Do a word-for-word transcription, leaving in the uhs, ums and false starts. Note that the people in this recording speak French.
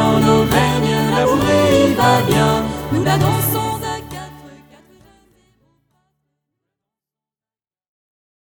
dans nos règnes, la bourrée va bien, nous la dansons